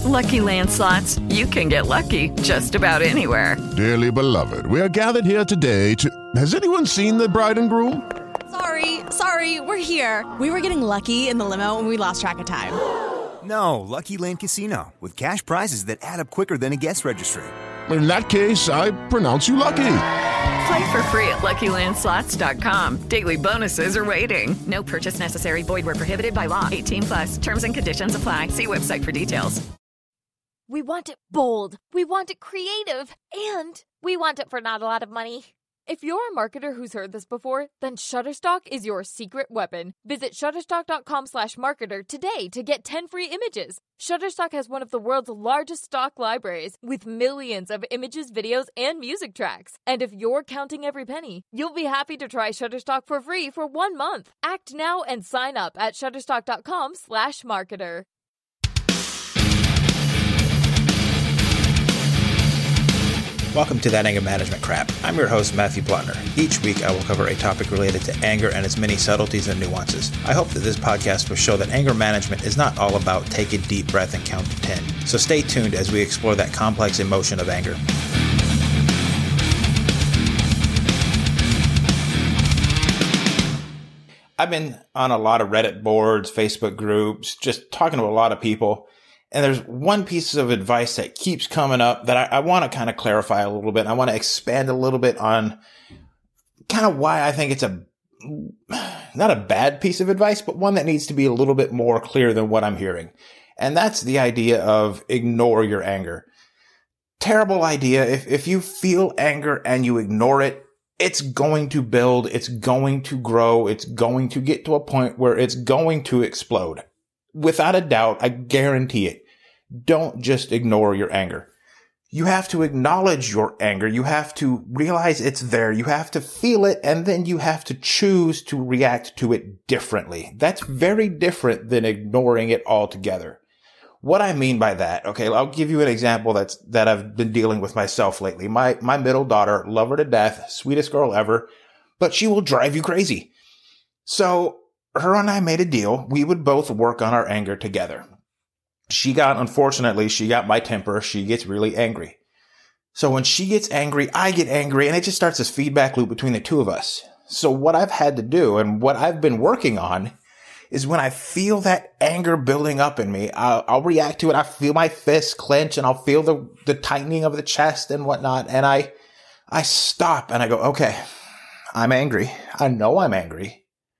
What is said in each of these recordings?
Lucky Land Slots, you can get lucky just about anywhere. Dearly beloved, we are gathered here today to... Has anyone seen the bride and groom? Sorry, we're here. We were getting lucky in the limo and we lost track of time. No, Lucky Land Casino, with cash prizes that add up quicker than a guest registry. In that case, I pronounce you lucky. Play for free at LuckyLandSlots.com. Daily bonuses are waiting. No purchase necessary. Void where prohibited by law. 18+. Terms and conditions apply. See website for details. We want it bold. We want it creative. And we want it for not a lot of money. If you're a marketer who's heard this before, then Shutterstock is your secret weapon. Visit Shutterstock.com/marketer today to get 10 free images. Shutterstock has one of the world's largest stock libraries with millions of images, videos, and music tracks. And if you're counting every penny, you'll be happy to try Shutterstock for free for 1 month. Act now and sign up at Shutterstock.com/marketer. Welcome to That Anger Management Crap. I'm your host, Matthew Plotner. Each week, I will cover a topic related to anger and its many subtleties and nuances. I hope that this podcast will show that anger management is not all about take a deep breath and count to 10. So stay tuned as we explore that complex emotion of anger. I've been on a lot of Reddit boards, Facebook groups, just talking to a lot of people. And there's one piece of advice that keeps coming up that I want to kind of clarify a little bit. I want to expand a little bit on kind of why I think it's not a bad piece of advice, but one that needs to be a little bit more clear than what I'm hearing. And that's the idea of ignore your anger. Terrible idea. If you feel anger and you ignore it, it's going to build, it's going to grow, it's going to get to a point where it's going to explode. Without a doubt, I guarantee it. Don't just ignore your anger. You have to acknowledge your anger. You have to realize it's there. You have to feel it, and then you have to choose to react to it differently. That's very different than ignoring it altogether. What I mean by that, okay, I'll give you an example that I've been dealing with myself lately. My middle daughter, love her to death, sweetest girl ever, but she will drive you crazy. So her and I made a deal. We would both work on our anger together. Unfortunately, she got my temper. She gets really angry. So when she gets angry, I get angry, and it just starts this feedback loop between the two of us. So what I've had to do and what I've been working on is when I feel that anger building up in me, I'll react to it. I feel my fists clench, and I'll feel the tightening of the chest and whatnot. And I stop and I go, okay, I'm angry. I know I'm angry.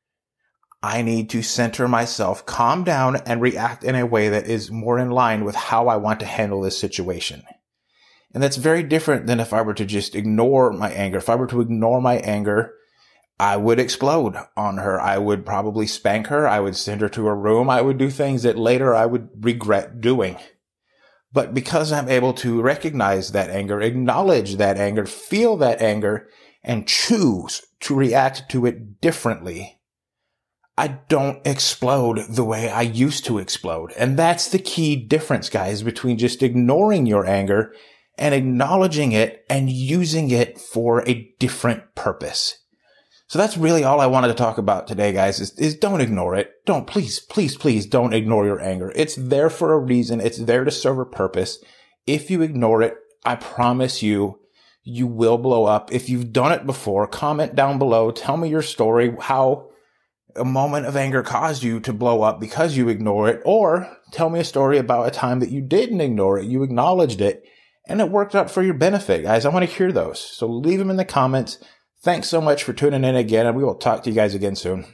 I need to center myself, calm down, and react in a way that is more in line with how I want to handle this situation. And that's very different than if I were to just ignore my anger. If I were to ignore my anger, I would explode on her. I would probably spank her. I would send her to her room. I would do things that later I would regret doing. But because I'm able to recognize that anger, acknowledge that anger, feel that anger, and choose to react to it differently, I don't explode the way I used to explode. And that's the key difference, guys, between just ignoring your anger and acknowledging it and using it for a different purpose. So that's really all I wanted to talk about today, guys, is don't ignore it. Please don't ignore your anger. It's there for a reason. It's there to serve a purpose. If you ignore it, I promise you will blow up. If you've done it before, comment down below. Tell me your story, how a moment of anger caused you to blow up because you ignore it, or tell me a story about a time that you didn't ignore it, you acknowledged it, and it worked out for your benefit, guys. I want to hear those. So leave them in the comments. Thanks so much for tuning in again, and we will talk to you guys again soon.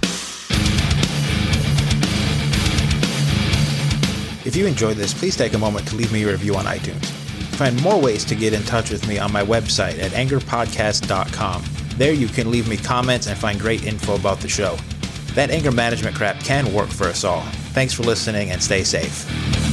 If you enjoyed this, please take a moment to leave me a review on iTunes. Find more ways to get in touch with me on my website at angerpodcast.com. There you can leave me comments and find great info about the show. That anger management crap can work for us all. Thanks for listening, and stay safe.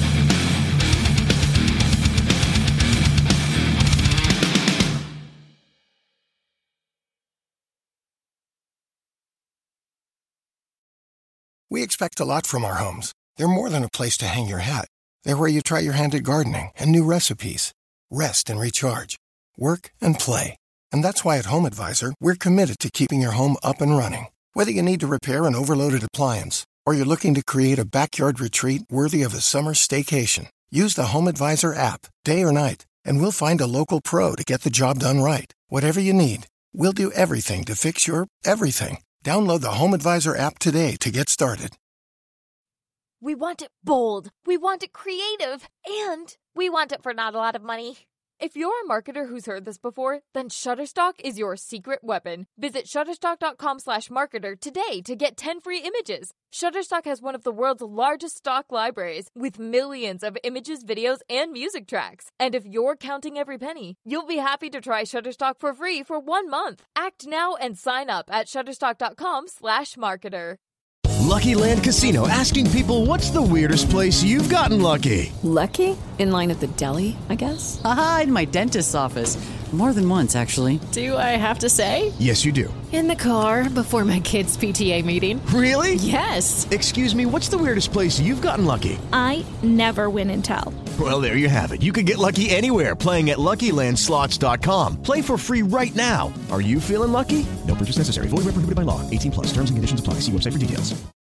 We expect a lot from our homes. They're more than a place to hang your hat. They're where you try your hand at gardening and new recipes. Rest and recharge. Work and play. And that's why at Home Advisor, we're committed to keeping your home up and running. Whether you need to repair an overloaded appliance or you're looking to create a backyard retreat worthy of a summer staycation, Use the Home Advisor app, day or night, and we'll find a local pro to get the job done right. Whatever you need, we'll do everything to fix your everything. Download the Home Advisor app today to get started. We want it bold, we want it creative, and we want it for not a lot of money. If you're a marketer who's heard this before, then Shutterstock is your secret weapon. Visit Shutterstock.com/marketer today to get 10 free images. Shutterstock has one of the world's largest stock libraries with millions of images, videos, and music tracks. And if you're counting every penny, you'll be happy to try Shutterstock for free for 1 month. Act now and sign up at Shutterstock.com/marketer. Lucky Land Casino, asking people, what's the weirdest place you've gotten lucky? Lucky? In line at the deli, I guess? Aha, in my dentist's office. More than once, actually. Do I have to say? Yes, you do. In the car before my kids' PTA meeting. Really? Yes. Excuse me, what's the weirdest place you've gotten lucky? I never win and tell. Well, there you have it. You can get lucky anywhere, playing at LuckyLandSlots.com. Play for free right now. Are you feeling lucky? No purchase necessary. Void where prohibited by law. 18+. Terms and conditions apply. See website for details.